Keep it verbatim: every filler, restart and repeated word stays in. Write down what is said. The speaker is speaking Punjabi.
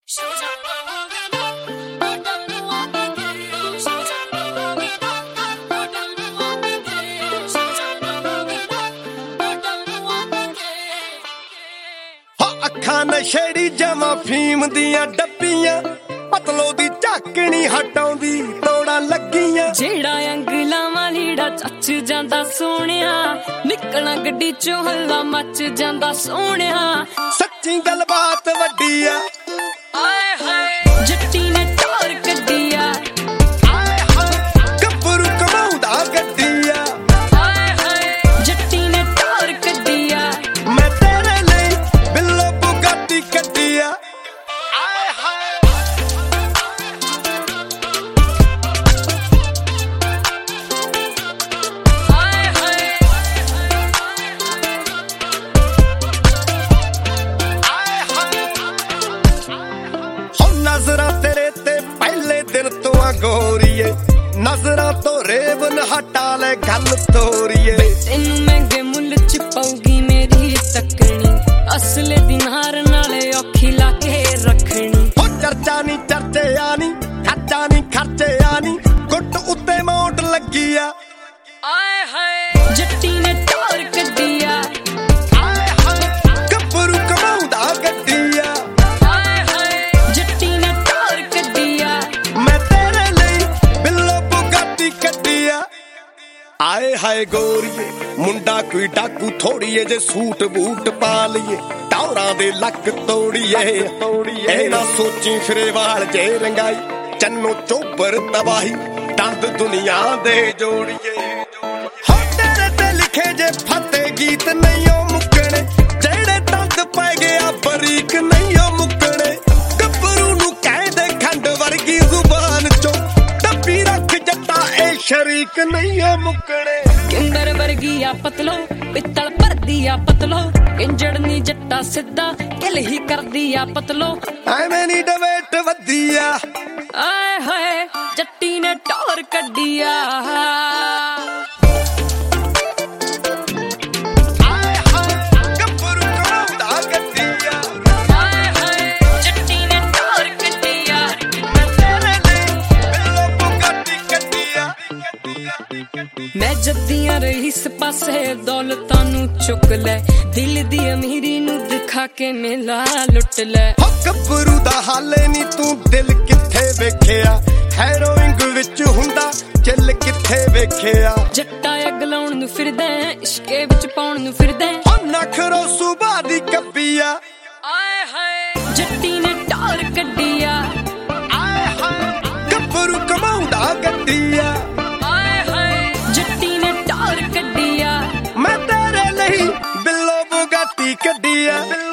ਅੱਖਾਂ ਨਸ਼ੇੜੀ ਜਮਾ ਫੀਮ ਦੀਆਂ ਡੱਬੀਆਂ ਪਤਲੋ ਦੀ ਝਾਕਣੀ ਹਟਾਉਂਦੀ ਤੋੜਾਂ ਲੱਗੀਆਂ ਜਿਹੜਾ ਅੰਗਲਾਂ ਵਾਲੀੜਾ ਚੱਚ ਜਾਂਦਾ ਸੋਹਣਿਆ ਨਿਕਲਾਂ ਗੱਡੀ ਚੋਂ ਹੱਲਾ ਮੱਚ ਜਾਂਦਾ ਸੋਹਣਿਆ ਸੱਚੀ ਗੱਲਬਾਤ ਵੱਡੀ ਆ ਆਏ ਹਾਏ ਜੱਟੀ ਨੇ ਟੌਰ ਕੱਢੀ ਆ ਆਏ ਹਾਏ ਗੱਭਰੂ ਕਮਾਉਂਦਾ ਗੱਡੀ ਆ ਆਏ ਹਾਏ ਜੱਟੀ ਨੇ ਟੌਰ ਕੱਢੀ ਆ ਮੈਂ ਤੇਰੇ ਲਈ ਬਿੱਲੋ ਬੁਗਾਟੀ ਕੱਢੀ ਆ ਆਏ ਹਾਏ ਆਏ ਹਾਏ ਆਏ ਹਾਏ ਹੋ ਨਜ਼ਰਾਂ ਤੇਰੇ ਤੇ ਪਹਿਲੇ ਦਿਨ ਤੋਂ ਆ ਗੋਰੀਏ ਨਜ਼ਰਾਂ ਤੋਂ ਰੇਵਨ ਹਟਾ ਲੈ ਗੱਲ ਤੋਰੀਏ ਤੈਨੂੰ ਮਹਿੰਗੇ ਮੁੱਲ ਚ ਪਾਉਗੀ ਮੇਰੀ ਤੱਕਣੀ ਅਸਲੇ ਦੀ ਨਾਰ ਨਾਲੇ ਔਖੀ ਲਾ ਕੇ ਰੱਖਣੀ ਹੋ ਚਰਚਾ ਨੀ ਚਰਚੇ ਆ ਨੀ ਖਰਚਾ ਨੀ ਖਰਚੇ ਆ ਨੀ ਗੁੱਟ ਉੱਤੇ ਮੋਟ ਲੱਗੀ ਆ ਆਏ ਹਾਏ ਜੱਟੀ ਨੇ ਟੌਰ ਕੱਢੀ ਆ ਆਏ ਹਾਏ ਗੱਭਰੂ ਕਮਾਉਂਦਾ ਗੱਡੀ ਆ ਆਏ ਹਾਏ ਜੱਟੀ ਨੇ ਟੌਰ ਕੱਢੀ ਆ ਮੈਂ ਤੇਰੇ ਲਈ ਬਿੱਲੋ ਬੁਗਾਟੀ ਕੱਢੀ ਆ ਆਏ ਹਾਏ ਗੋਰੀਏ ਮੁੰਡਾ ਕੋਈ ਡਾਕੂ ਥੋੜੀਏ ਜੇ ਸੂਟ ਬੂਟ ਪਾ ਲਈਏ ਟੌਰਾਂ ਦੇ ਲੱਕ ਤੋੜੀਏ ਇਹ ਨਾ ਸੋਚੀ ਫਿਰੇ ਵਾਲ ਜੇ ਰੰਗਾਈ ਚੰਨੋ ਚੋਬਰ ਤਬਾਹੀ ਦੰਦ ਦੁਨੀਆ ਦੇ ਜੋੜੀਏ ਹੋ ਤੇਰੇ ਤੇ ਲਿਖੇ ਜੇ ਫਤਿਹ ਗੀਤ ਨਹੀਂ ਉਹ ਮੁੱਕਣੇ ਜਿਹੜੇ ਦੰਦ ਪੈ ਗਿਆ ਬਰੀਕ ਨਹੀਂ ਉਹ ਮੁੱਕਣੇ ਗੱਭਰੂ ਨੂੰ ਕਹਿ ਦੇ ਖੰਡ ਵਰਗੀ ਜ਼ੁਬਾਨ ਚੋਂ ਡੱਬੀ ਰੱਖ ਜੱਟਾ ਇਹ ਸ਼ਰੀਕ ਨਹੀਂ ਉਹ ਮੁੱਕਣੇ ਕਿੰਦਰ ਵਰਗੀ ਆ ਪਤਲੋ ਪਿੱਤਲ ਭਰਦੀ ਆ ਪਤਲੋ ਇੰਜੜ ਨੀ ਜੱਟਾ ਸਿੱਧਾ ਕਿਲ ਹੀ ਕਰਦੀ ਆ ਪਤਲੋ ਐਵੇਂ ਨੀ ਡਵੇਟ ਵੱਧੀ ਆ ਆਏ ਹਾਏ ਜੱਟੀ ਨੇ ਟੌਰ ਕੱਢੀ ਆ ਆਏ ਹਾਏ ਗੱਭਰੂ ਕਮਾਉਂਦਾ ਗੱਡੀ ਆ ਆਏ ਹਾਏ ਜੱਟੀ ਨੇ ਟੌਰ ਕੱਢੀ ਆ ਮੈਂ ਤੇਰੇ ਲਈ ਬਿੱਲੋ ਬੁਗਾਟੀ ਕੱਢੀ ਆ ਮੈਂ ਜੱਦੀਆਂ ਰਹੀਸ ਪਾਸੇ ਦੌਲਤਾਂ ਨੂੰ ਚੁੱਕ ਲੈ ਦਿਲ ਦੀ ਅਮੀਰੀ ਨੂੰ ਦਿਖਾ ਕੇ ਮੇਲਾ ਲੁੱਟ ਲੈ ਹੋ ਗੱਭਰੂ ਦਾ ਹਾਲੇ ਨੀ ਤੂੰ ਦਿਲ ਕਿੱਥੇ ਵੇਖਿਆ ਹੈਰੋਇੰਗ ਵਿੱਚ ਹੁੰਦਾ ਚੱਲ ਕਿੱਥੇ ਵੇਖਿਆ ਜੱਟਾ ਅੱਗ ਲਾਉਣ ਨੂੰ ਫਿਰਦਾ ਇਸ਼ਕੇ ਵਿੱਚ ਪਾਉਣ ਨੂੰ ਫਿਰਦਾ ਹੋ ਨਖਰੋ ਸੁਭਾ ਦੀ ਕੱਬੀ ਆ ਆਏ ਹਾਏ ਜੱਟੀ ਨੇ ਟੌਰ ਕੱਢੀ ਆ ਆਏ ਹਾਏ ਗੱਭਰੂ ਕਮਾਉਂਦਾ ਗੱਡੀ ਆ ਆਏ ਹਾਏ ਜੱਟੀ ਨੇ ਟੌਰ ਕੱਢੀ ਆ ਮੈਂ ਤੇਰੇ ਲਈ ਬਿੱਲੋ ਬੁਗਾਟੀ ਕੱਢੀ ਆ